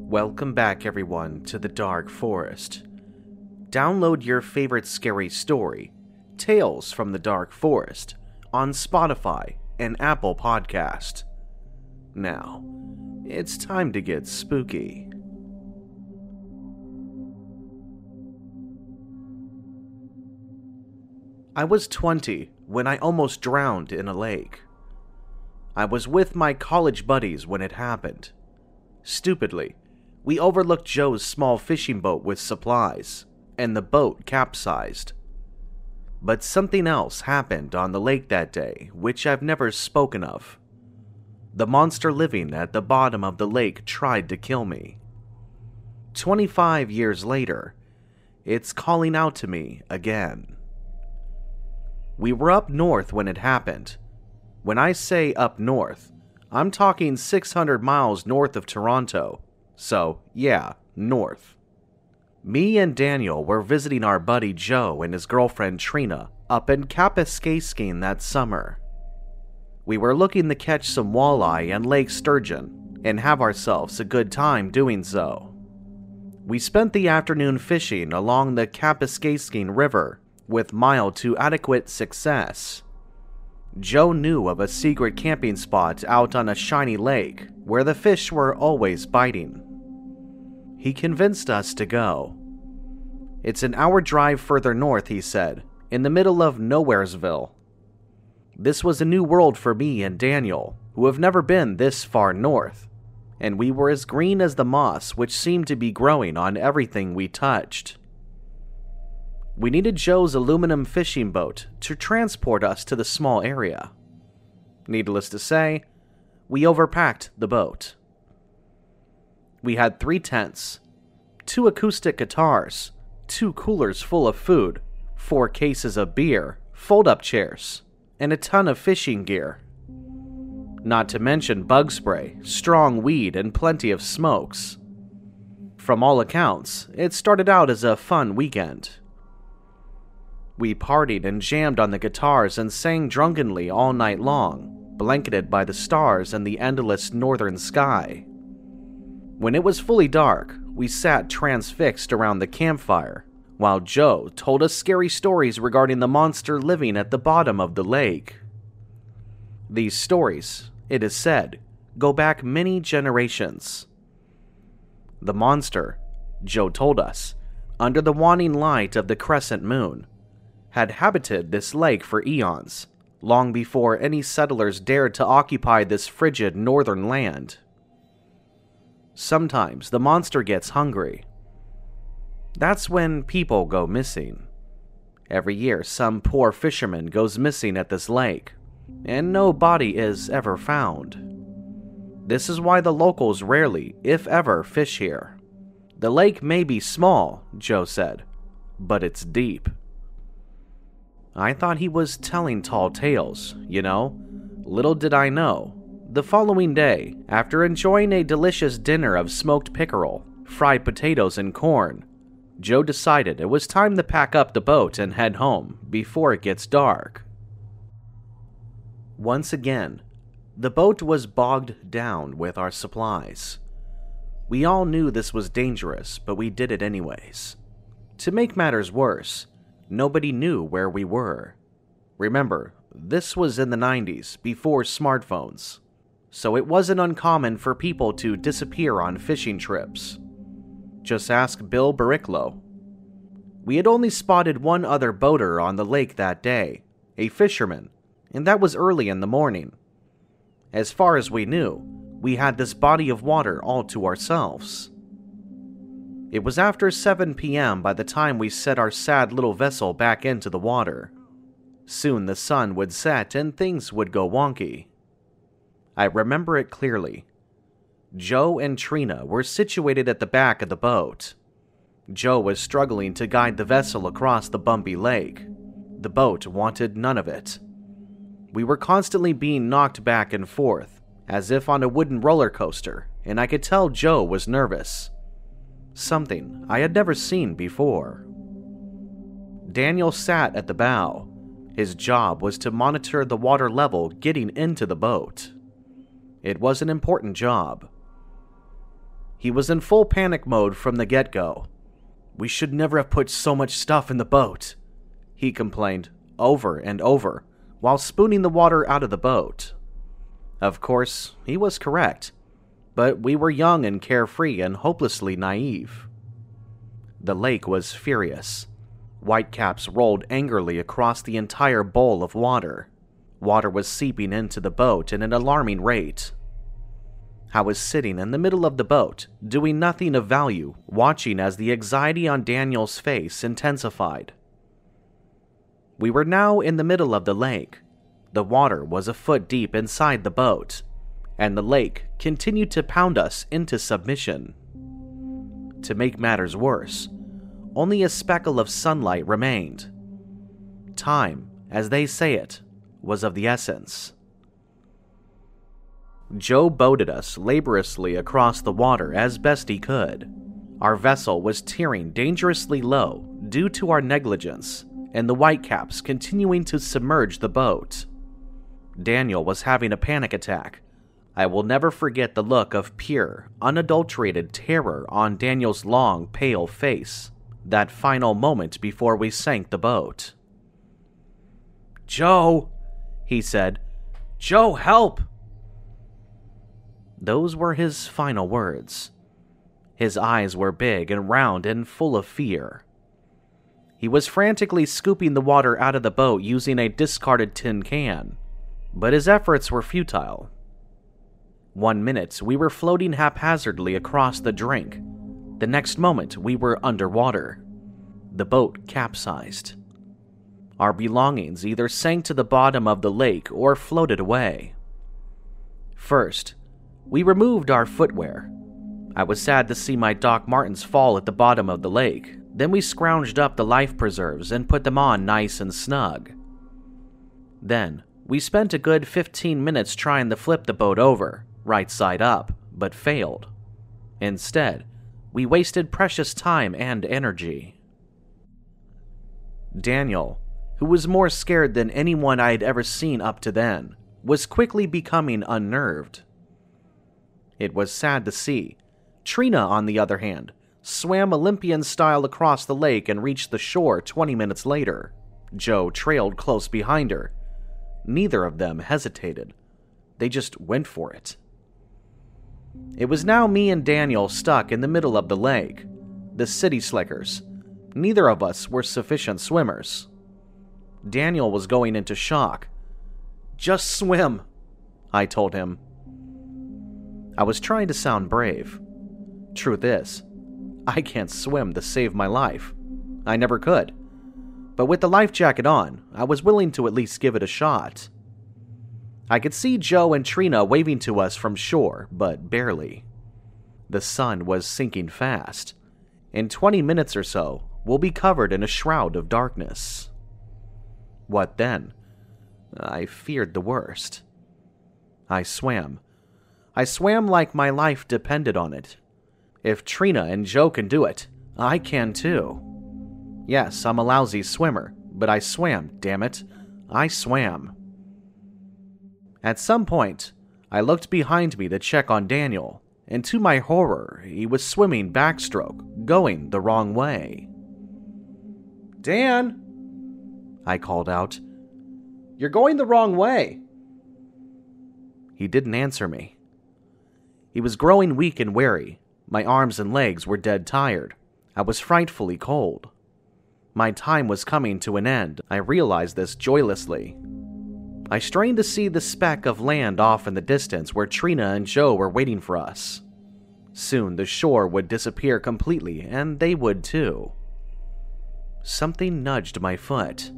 Welcome back, everyone, to the Dark Forest. Download your favorite scary story, Tales from the Dark Forest, on Spotify and Apple Podcast. Now, it's time to get spooky. I was 20 when I almost drowned in a lake. I was with my college buddies when it happened. Stupidly, we overlooked Joe's small fishing boat with supplies, and the boat capsized. But something else happened on the lake that day, which I've never spoken of. The monster living at the bottom of the lake tried to kill me. 25 years later, it's calling out to me again. We were up north when it happened. When I say up north, I'm talking 600 miles north of Toronto. So, yeah, north. Me and Daniel were visiting our buddy Joe and his girlfriend Trina up in Kapuskaskin that summer. We were looking to catch some walleye and lake sturgeon and have ourselves a good time doing so. We spent the afternoon fishing along the Kapuskaskin River with mild to adequate success. Joe knew of a secret camping spot out on a shiny lake where the fish were always biting. He convinced us to go. It's an hour drive further north, he said, in the middle of Nowheresville. This was a new world for me and Daniel, who have never been this far north, and we were as green as the moss which seemed to be growing on everything we touched. We needed Joe's aluminum fishing boat to transport us to the small area. Needless to say, we overpacked the boat. We had 3 tents, 2 acoustic guitars, 2 coolers full of food, 4 cases of beer, fold-up chairs, and a ton of fishing gear. Not to mention bug spray, strong weed, and plenty of smokes. From all accounts, it started out as a fun weekend. We partied and jammed on the guitars and sang drunkenly all night long, blanketed by the stars and the endless northern sky. When it was fully dark, we sat transfixed around the campfire, while Joe told us scary stories regarding the monster living at the bottom of the lake. These stories, it is said, go back many generations. The monster, Joe told us, under the waning light of the crescent moon, had habited this lake for eons, long before any settlers dared to occupy this frigid northern land. Sometimes the monster gets hungry. That's when people go missing. Every year, some poor fisherman goes missing at this lake, and no body is ever found. This is why the locals rarely, if ever, fish here. The lake may be small, Joe said, but it's deep. I thought he was telling tall tales, you know. Little did I know. The following day, after enjoying a delicious dinner of smoked pickerel, fried potatoes, and corn, Joe decided it was time to pack up the boat and head home before it gets dark. Once again, the boat was bogged down with our supplies. We all knew this was dangerous, but we did it anyways. To make matters worse, nobody knew where we were. Remember, this was in the 90s, before smartphones, so it wasn't uncommon for people to disappear on fishing trips. Just ask Bill Bariclo. We had only spotted one other boater on the lake that day, a fisherman, and that was early in the morning. As far as we knew, we had this body of water all to ourselves. It was after 7 p.m. by the time we set our sad little vessel back into the water. Soon the sun would set and things would go wonky. I remember it clearly. Joe and Trina were situated at the back of the boat. Joe was struggling to guide the vessel across the bumpy lake. The boat wanted none of it. We were constantly being knocked back and forth, as if on a wooden roller coaster, and I could tell Joe was nervous. Something I had never seen before. Daniel sat at the bow. His job was to monitor the water level getting into the boat. It was an important job. He was in full panic mode from the get-go. "We should never have put so much stuff in the boat," he complained over and over while spooning the water out of the boat. Of course, he was correct, but we were young and carefree and hopelessly naive. The lake was furious. Whitecaps rolled angrily across the entire bowl of water. Water was seeping into the boat at an alarming rate. I was sitting in the middle of the boat, doing nothing of value, watching as the anxiety on Daniel's face intensified. We were now in the middle of the lake. The water was a foot deep inside the boat, and the lake continued to pound us into submission. To make matters worse, only a speckle of sunlight remained. Time, as they say it, was of the essence. Joe boated us laboriously across the water as best he could. Our vessel was tearing dangerously low due to our negligence, and the whitecaps continuing to submerge the boat. Daniel was having a panic attack. I will never forget the look of pure, unadulterated terror on Daniel's long, pale face that final moment before we sank the boat. "Joe," he said. "Joe, help!" Those were his final words. His eyes were big and round and full of fear. He was frantically scooping the water out of the boat using a discarded tin can, but his efforts were futile. 1 minute, we were floating haphazardly across the drink. The next moment, we were underwater. The boat capsized. Our belongings either sank to the bottom of the lake or floated away. First, we removed our footwear. I was sad to see my Doc Martens fall at the bottom of the lake. Then we scrounged up the life preserves and put them on nice and snug. Then, we spent a good 15 minutes trying to flip the boat over, right side up, but failed. Instead, we wasted precious time and energy. Daniel, who was more scared than anyone I had ever seen up to then, was quickly becoming unnerved. It was sad to see. Trina, on the other hand, swam Olympian-style across the lake and reached the shore 20 minutes later. Joe trailed close behind her. Neither of them hesitated. They just went for it. It was now me and Daniel stuck in the middle of the lake. The city slickers. Neither of us were sufficient swimmers. Daniel was going into shock. "Just swim," I told him. I was trying to sound brave. Truth is, I can't swim to save my life. I never could. But with the life jacket on, I was willing to at least give it a shot. I could see Joe and Trina waving to us from shore, but barely. The sun was sinking fast. In 20 minutes or so, we'll be covered in a shroud of darkness. What then? I feared the worst. I swam. I swam like my life depended on it. If Trina and Joe can do it, I can too. Yes, I'm a lousy swimmer, but I swam, damn it. I swam. At some point, I looked behind me to check on Daniel, and to my horror, he was swimming backstroke, going the wrong way. "Dan!" I called out. "You're going the wrong way." He didn't answer me. He was growing weak and weary. My arms and legs were dead tired. I was frightfully cold. My time was coming to an end. I realized this joylessly. I strained to see the speck of land off in the distance where Trina and Joe were waiting for us. Soon the shore would disappear completely, and they would too. Something nudged my foot.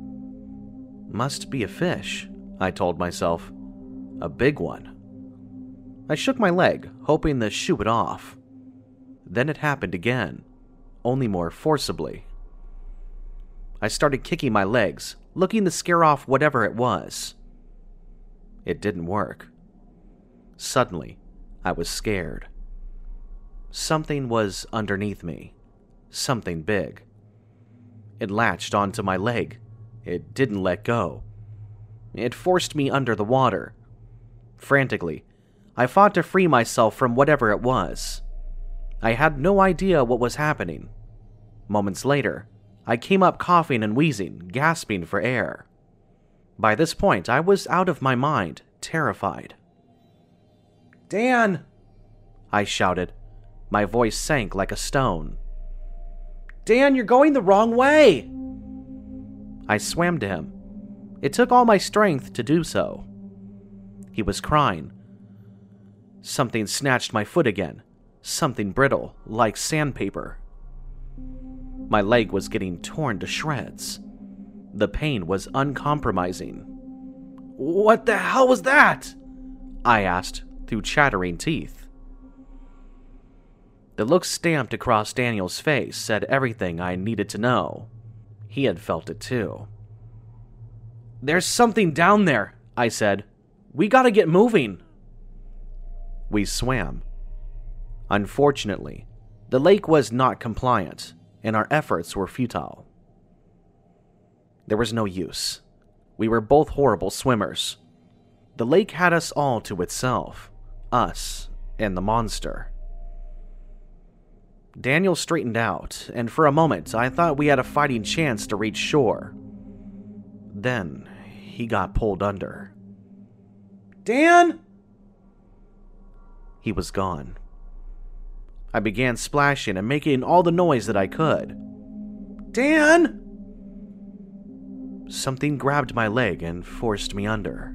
Must be a fish, I told myself. A big one. I shook my leg, hoping to shoo it off. Then it happened again, only more forcibly. I started kicking my legs, looking to scare off whatever it was. It didn't work. Suddenly, I was scared. Something was underneath me. Something big. It latched onto my leg. It didn't let go. It forced me under the water. Frantically, I fought to free myself from whatever it was. I had no idea what was happening. Moments later, I came up coughing and wheezing, gasping for air. By this point, I was out of my mind, terrified. "Dan!" I shouted. My voice sank like a stone. "Dan, you're going the wrong way!" I swam to him. It took all my strength to do so. He was crying. Something snatched my foot again, something brittle, like sandpaper. My leg was getting torn to shreds. The pain was uncompromising. "What the hell was that?" I asked through chattering teeth. The look stamped across Daniel's face said everything I needed to know. He had felt it too. "There's something down there," I said. "We gotta get moving." We swam. Unfortunately, the lake was not compliant, and our efforts were futile. There was no use. We were both horrible swimmers. The lake had us all to itself, us and the monster. Daniel straightened out, and for a moment I thought we had a fighting chance to reach shore. Then he got pulled under. "Dan!" He was gone. I began splashing and making all the noise that I could. "Dan!" Something grabbed my leg and forced me under.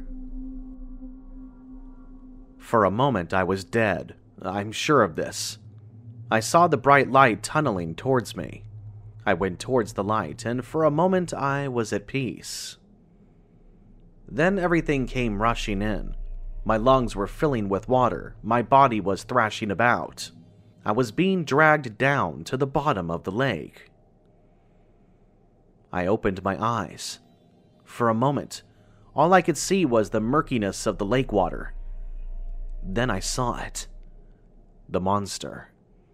For a moment I was dead. I'm sure of this. I saw the bright light tunneling towards me. I went towards the light, and for a moment I was at peace. Then everything came rushing in. My lungs were filling with water. My body was thrashing about. I was being dragged down to the bottom of the lake. I opened my eyes. For a moment, all I could see was the murkiness of the lake water. Then I saw it. The monster.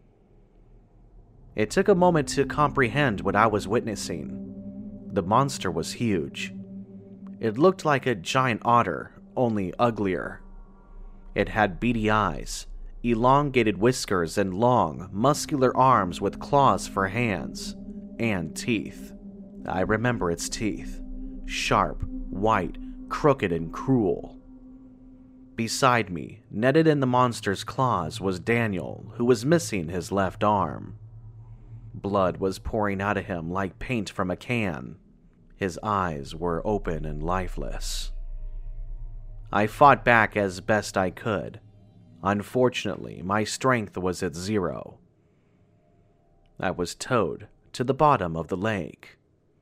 It took a moment to comprehend what I was witnessing. The monster was huge. It looked like a giant otter, only uglier. It had beady eyes, elongated whiskers, and long, muscular arms with claws for hands, and teeth. I remember its teeth. Sharp, white, crooked, and cruel. Beside me, netted in the monster's claws, was Daniel, who was missing his left arm. Blood was pouring out of him like paint from a can. His eyes were open and lifeless. I fought back as best I could. Unfortunately, my strength was at 0. I was towed to the bottom of the lake.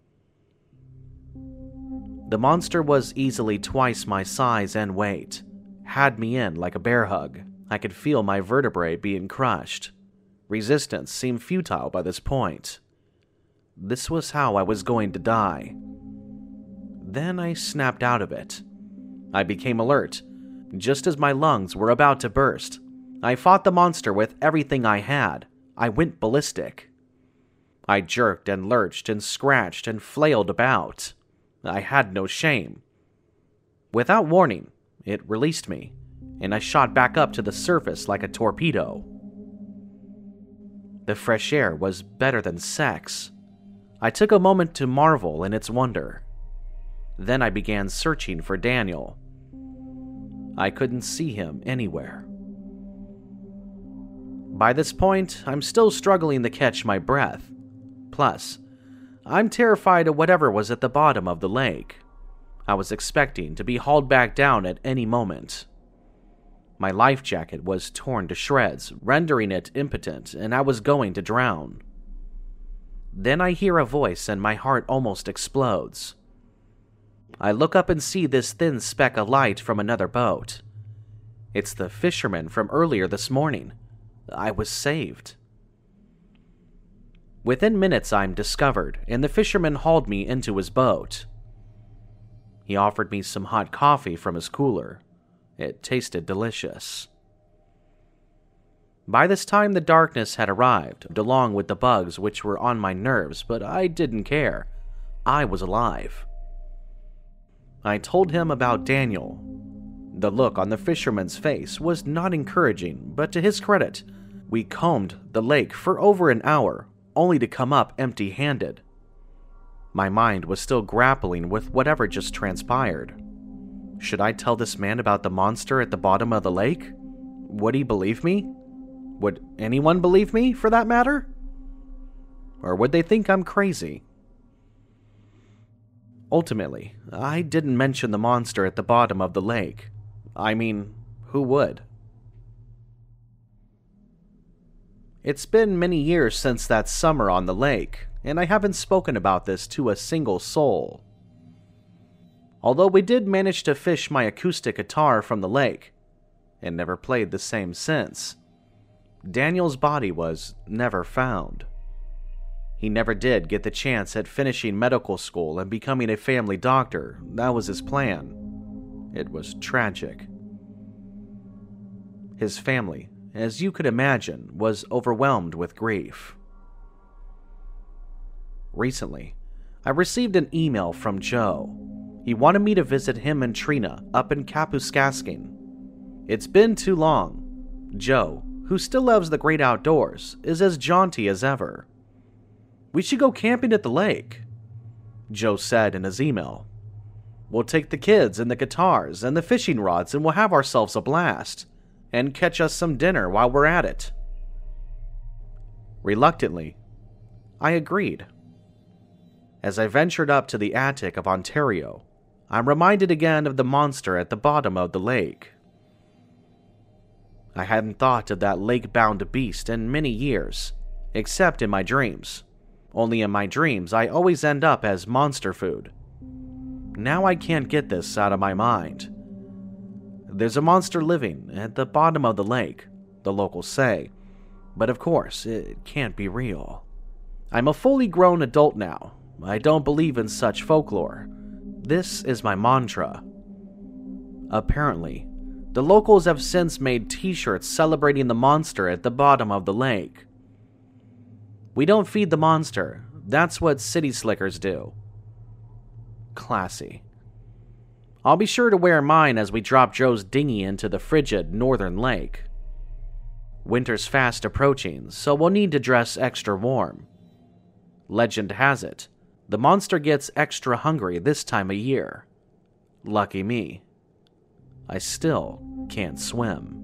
The monster was easily twice my size and weight, had me in like a bear hug. I could feel my vertebrae being crushed. Resistance seemed futile by this point. This was how I was going to die. Then I snapped out of it. I became alert. Just as my lungs were about to burst, I fought the monster with everything I had. I went ballistic. I jerked and lurched and scratched and flailed about. I had no shame. Without warning, it released me, and I shot back up to the surface like a torpedo. The fresh air was better than sex. I took a moment to marvel in its wonder. Then I began searching for Daniel. I couldn't see him anywhere. By this point, I'm still struggling to catch my breath. Plus, I'm terrified of whatever was at the bottom of the lake. I was expecting to be hauled back down at any moment. My life jacket was torn to shreds, rendering it impotent, and I was going to drown. Then I hear a voice and my heart almost explodes. I look up and see this thin speck of light from another boat. It's the fisherman from earlier this morning. I was saved. Within minutes I'm discovered, and the fisherman hauled me into his boat. He offered me some hot coffee from his cooler. It tasted delicious. By this time the darkness had arrived, along with the bugs which were on my nerves, but I didn't care. I was alive. I told him about Daniel. The look on the fisherman's face was not encouraging, but to his credit, We combed the lake for over an hour, only to come up empty-handed. My mind was still grappling with whatever just transpired. Should I tell this man about the monster at the bottom of the lake? Would he believe me? Would anyone believe me, for that matter? Or would they think I'm crazy? Ultimately, I didn't mention the monster at the bottom of the lake. I mean, who would? It's been many years since that summer on the lake, and I haven't spoken about this to a single soul. Although we did manage to fish my acoustic guitar from the lake, and never played the same since, Daniel's body was never found. He never did get the chance at finishing medical school and becoming a family doctor. That was his plan. It was tragic. His family, as you could imagine, was overwhelmed with grief. Recently, I received an email from Joe. He wanted me to visit him and Trina up in Kapuskasking. It's been too long. Joe, who still loves the great outdoors, is as jaunty as ever. We should go camping at the lake, Joe said in his email. We'll take the kids and the guitars and the fishing rods and we'll have ourselves a blast, and catch us some dinner while we're at it. Reluctantly, I agreed. As I ventured up to the attic of Ontario, I'm reminded again of the monster at the bottom of the lake. I hadn't thought of that lake-bound beast in many years, except in my dreams. Only in my dreams, I always end up as monster food. Now I can't get this out of my mind. There's a monster living at the bottom of the lake, the locals say, but of course, it can't be real. I'm a fully grown adult now. I don't believe in such folklore. This is my mantra. Apparently, the locals have since made t-shirts celebrating the monster at the bottom of the lake. We don't feed the monster. That's what city slickers do. Classy. I'll be sure to wear mine as we drop Joe's dinghy into the frigid northern lake. Winter's fast approaching, so we'll need to dress extra warm. Legend has it, the monster gets extra hungry this time of year. Lucky me. I still can't swim.